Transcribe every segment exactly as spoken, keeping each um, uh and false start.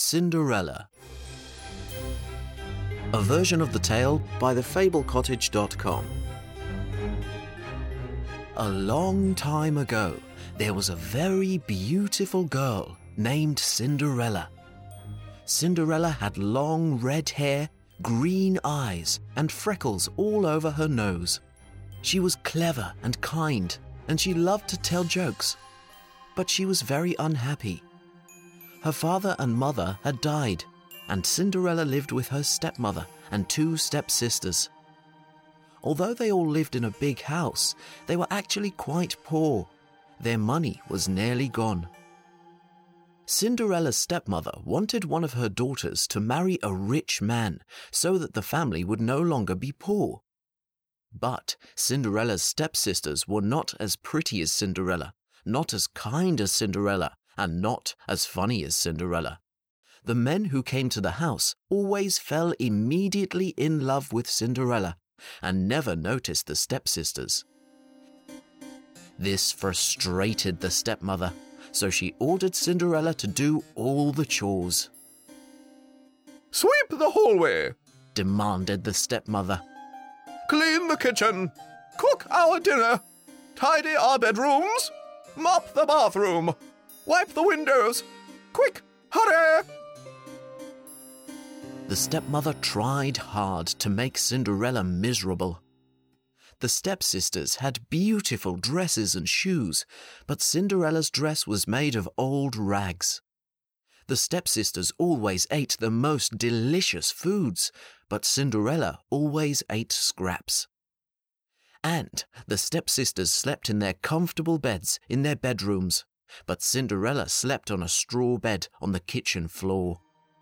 Cinderella. A version of the tale by the fable cottage dot com. A long time ago, there was a very beautiful girl named Cinderella. Cinderella had long red hair, green eyes, and freckles all over her nose. She was clever and kind, and she loved to tell jokes. But she was very unhappy. Her father and mother had died, and Cinderella lived with her stepmother and two stepsisters. Although they all lived in a big house, they were actually quite poor. Their money was nearly gone. Cinderella's stepmother wanted one of her daughters to marry a rich man so that the family would no longer be poor. But Cinderella's stepsisters were not as pretty as Cinderella, not as kind as Cinderella, and not as funny as Cinderella. The men who came to the house always fell immediately in love with Cinderella and never noticed the stepsisters. This frustrated the stepmother, so she ordered Cinderella to do all the chores. "Sweep the hallway," demanded the stepmother. "Clean the kitchen, cook our dinner, tidy our bedrooms, mop the bathroom, wipe the windows. Quick, hurry!" The stepmother tried hard to make Cinderella miserable. The stepsisters had beautiful dresses and shoes, but Cinderella's dress was made of old rags. The stepsisters always ate the most delicious foods, but Cinderella always ate scraps. And the stepsisters slept in their comfortable beds in their bedrooms, but Cinderella slept on a straw bed on the kitchen floor.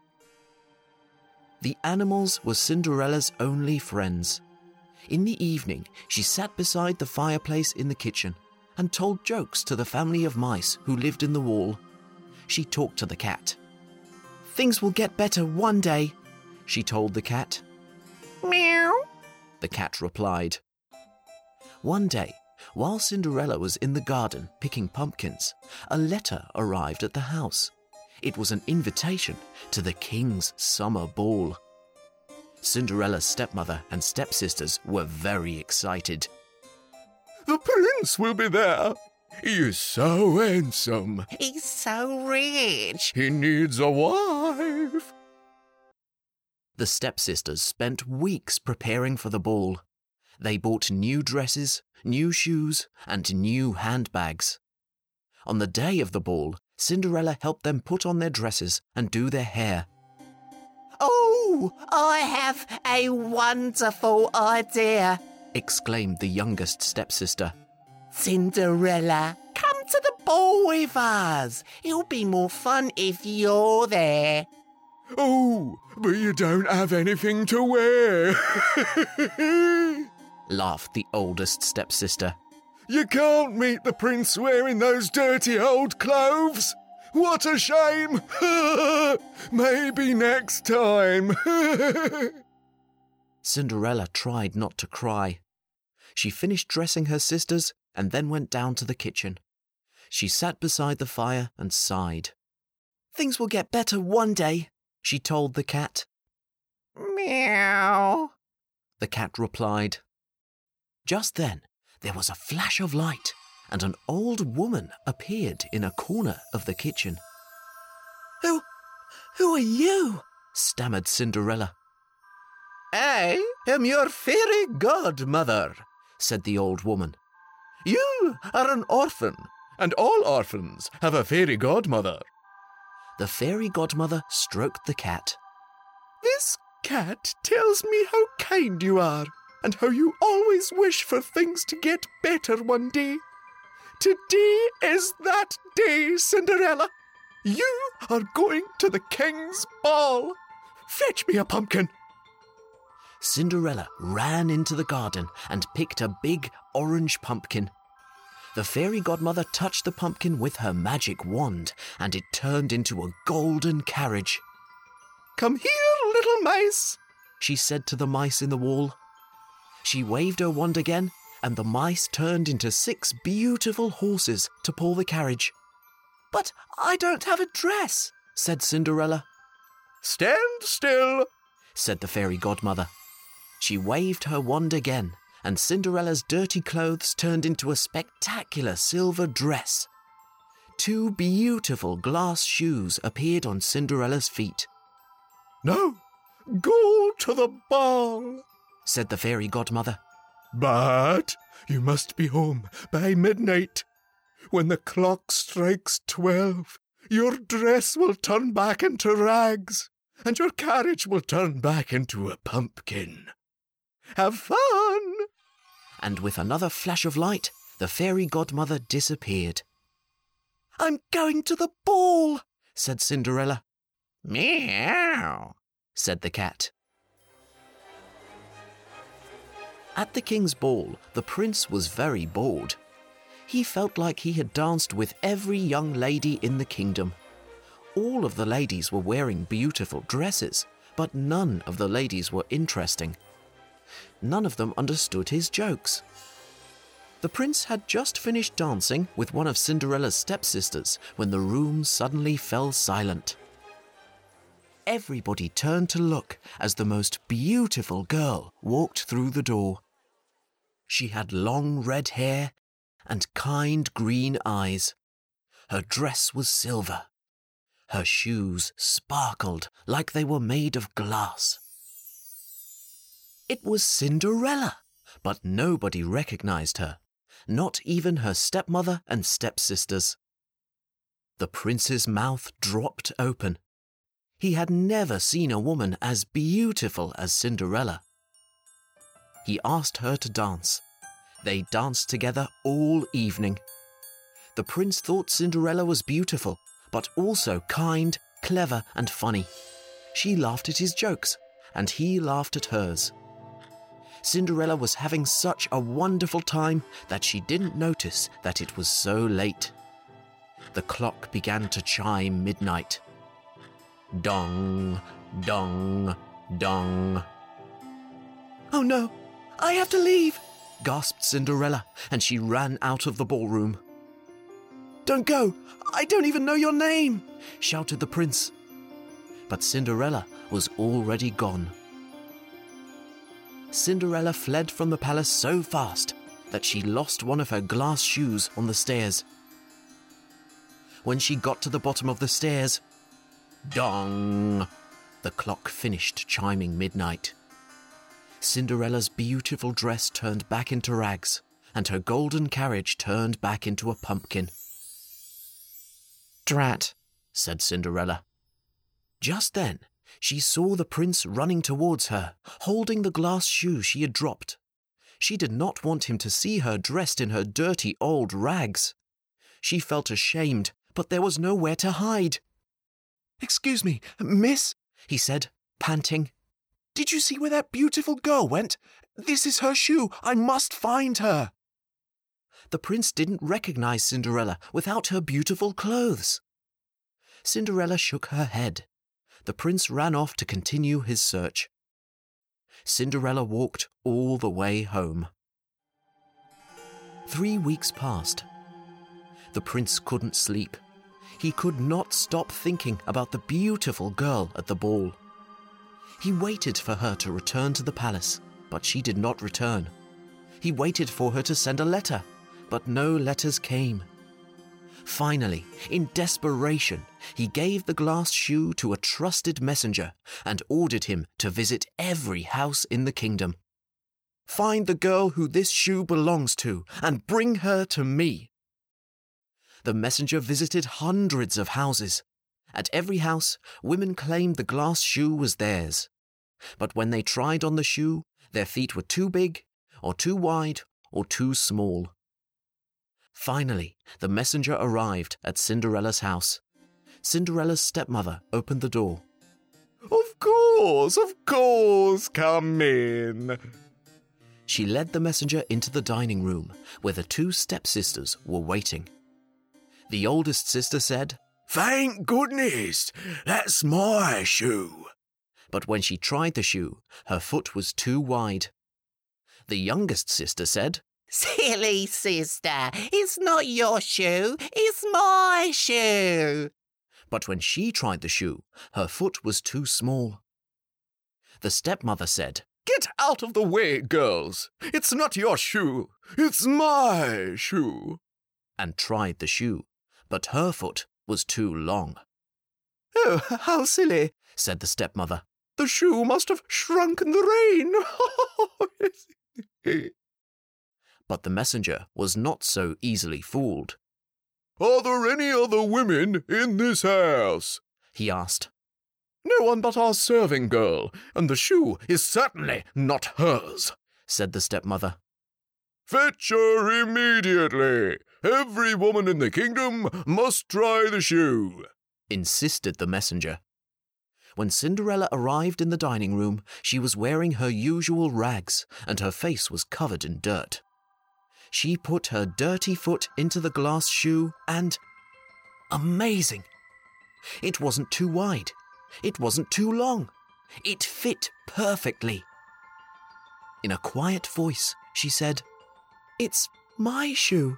The animals were Cinderella's only friends. In the evening, she sat beside the fireplace in the kitchen and told jokes to the family of mice who lived in the wall. She talked to the cat. "Things will get better one day," she told the cat. "Meow," the cat replied. One day, while Cinderella was in the garden picking pumpkins, a letter arrived at the house. It was an invitation to the king's summer ball. Cinderella's stepmother and stepsisters were very excited. "The prince will be there. He is so handsome. "He's so rich." He needs a wife." The stepsisters spent weeks preparing for the ball. They bought new dresses, new shoes, and new handbags. On the day of the ball, Cinderella helped them put on their dresses and do their hair. "Oh, I have a wonderful idea," exclaimed the youngest stepsister. "Cinderella, come to the ball with us. It'll be more fun if you're there." "Oh, but you don't have anything to wear," laughed the oldest stepsister. "You can't meet the prince wearing those dirty old clothes. What a shame! Maybe next time." Cinderella tried not to cry. She finished dressing her sisters and then went down to the kitchen. She sat beside the fire and sighed. "Things will get better one day," she told the cat. "Meow," the cat replied. Just then, there was a flash of light, and an old woman appeared in a corner of the kitchen. Who, who are you?" stammered Cinderella. "I am your fairy godmother," said the old woman. "You are an orphan, and all orphans have a fairy godmother." The fairy godmother stroked the cat. "This cat tells me how kind you are, and how you always wish for things to get better one day. Today is that day, Cinderella. You are going to the king's ball. Fetch me a pumpkin." Cinderella ran into the garden and picked a big orange pumpkin. The fairy godmother touched the pumpkin with her magic wand, and it turned into a golden carriage. "Come here, little mice," she said to the mice in the wall. She waved her wand again, and the mice turned into six beautiful horses to pull the carriage. "But I don't have a dress," said Cinderella. stand still, said the fairy godmother. She waved her wand again, and Cinderella's dirty clothes turned into a spectacular silver dress. Two beautiful glass shoes appeared on Cinderella's feet. Now, go to the ball, said the fairy godmother. But you must be home by midnight. When the clock strikes twelve, your dress will turn back into rags, and your carriage will turn back into a pumpkin. Have fun! And with another flash of light, the fairy godmother disappeared. I'm going to the ball, said Cinderella. Meow, said the cat. At the king's ball, the prince was very bored. He felt like he had danced with every young lady in the kingdom. All of the ladies were wearing beautiful dresses, but none of the ladies were interesting. None of them understood his jokes. The prince had just finished dancing with one of Cinderella's stepsisters when the room suddenly fell silent. Everybody turned to look as the most beautiful girl walked through the door. She had long red hair and kind green eyes. Her dress was silver. Her shoes sparkled like they were made of glass. It was Cinderella, but nobody recognized her, not even her stepmother and stepsisters. The prince's mouth dropped open. He had never seen a woman as beautiful as Cinderella. He asked her to dance. They danced together all evening. The prince thought Cinderella was beautiful, but also kind, clever, and funny. She laughed at his jokes, and he laughed at hers. Cinderella was having such a wonderful time that she didn't notice that it was so late. The clock began to chime midnight. Dong, dong, dong. Oh no, I have to leave, gasped Cinderella, and she ran out of the ballroom. Don't go, I don't even know your name, shouted the prince. But Cinderella was already gone. Cinderella fled from the palace so fast that she lost one of her glass shoes on the stairs. When she got to the bottom of the stairs, dong! The clock finished chiming midnight. Cinderella's beautiful dress turned back into rags, and her golden carriage turned back into a pumpkin. Drat, said Cinderella. Just then, she saw the prince running towards her, holding the glass shoe she had dropped. She did not want him to see her dressed in her dirty old rags. She felt ashamed, but there was nowhere to hide. Excuse me, miss, he said, panting. Did you see where that beautiful girl went? This is her shoe. I must find her. The prince didn't recognize Cinderella without her beautiful clothes. Cinderella shook her head. The prince ran off to continue his search. Cinderella walked all the way home. Three weeks passed. The prince couldn't sleep. He could not stop thinking about the beautiful girl at the ball. He waited for her to return to the palace, but she did not return. He waited for her to send a letter, but no letters came. Finally, in desperation, he gave the glass shoe to a trusted messenger and ordered him to visit every house in the kingdom. Find the girl who this shoe belongs to and bring her to me. The messenger visited hundreds of houses. At every house, women claimed the glass shoe was theirs. But when they tried on the shoe, their feet were too big, or too wide, or too small. Finally, the messenger arrived at Cinderella's house. Cinderella's stepmother opened the door. Of course, of course, come in. She led the messenger into the dining room, where the two stepsisters were waiting. The oldest sister said, Thank goodness, that's my shoe. But when she tried the shoe, her foot was too wide. The youngest sister said, Silly sister, it's not your shoe, it's my shoe. But when she tried the shoe, her foot was too small. The stepmother said, "Get out of the way, girls! It's not your shoe, it's my shoe!" and tried the shoe, but her foot was too long. "Oh, how silly," said the stepmother. "The shoe must have shrunk in the rain." But the messenger was not so easily fooled. "Are there any other women in this house?" he asked. "No one but our serving girl, and the shoe is certainly not hers," said the stepmother. "Fetch her immediately. Every woman in the kingdom must try the shoe," insisted the messenger. When Cinderella arrived in the dining room, she was wearing her usual rags, and her face was covered in dirt. She put her dirty foot into the glass shoe and... amazing! It wasn't too wide. It wasn't too long. It fit perfectly. In a quiet voice, she said, "It's my shoe."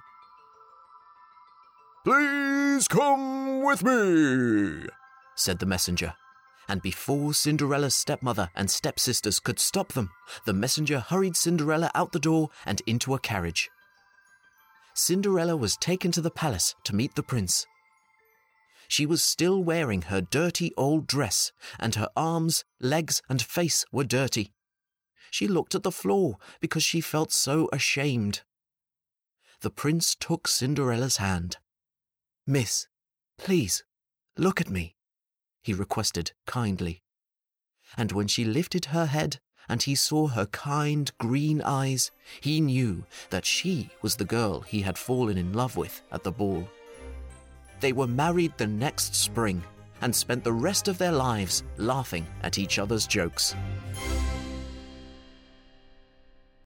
"Please come with me," said the messenger. And before Cinderella's stepmother and stepsisters could stop them, the messenger hurried Cinderella out the door and into a carriage. Cinderella was taken to the palace to meet the prince. She was still wearing her dirty old dress, and her arms, legs, and face were dirty. She looked at the floor because she felt so ashamed. The prince took Cinderella's hand. "Miss, please, look at me," he requested kindly. And when she lifted her head and he saw her kind green eyes, he knew that she was the girl he had fallen in love with at the ball. They were married the next spring and spent the rest of their lives laughing at each other's jokes.